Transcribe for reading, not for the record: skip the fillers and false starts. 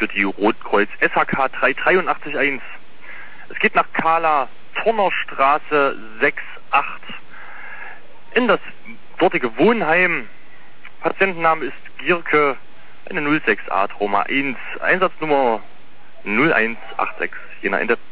die Rotkreuz SHK 3881. Es geht nach Kahla, Turnerstraße 68 in das dortige Wohnheim. Patientenname ist Gierke, eine 06A Trauma 1, Einsatznummer 0186, Jena Ende.